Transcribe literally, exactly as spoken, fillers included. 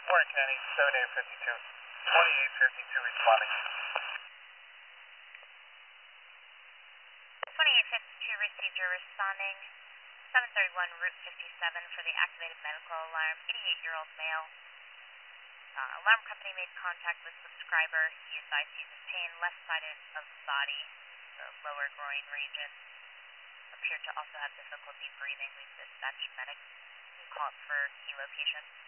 Warren County, seventy-eight fifty-two. twenty-eight fifty-two responding. twenty-eight fifty-two received your responding. seven thirty-one Route fifty-seven for the activated medical alarm. eighty-eight-year-old male. Uh, alarm company made contact with subscriber. He advised he's in pain, left side of the body, the lower groin region. Appeared to also have difficulty breathing. We've dispatched medics. You call it for key location.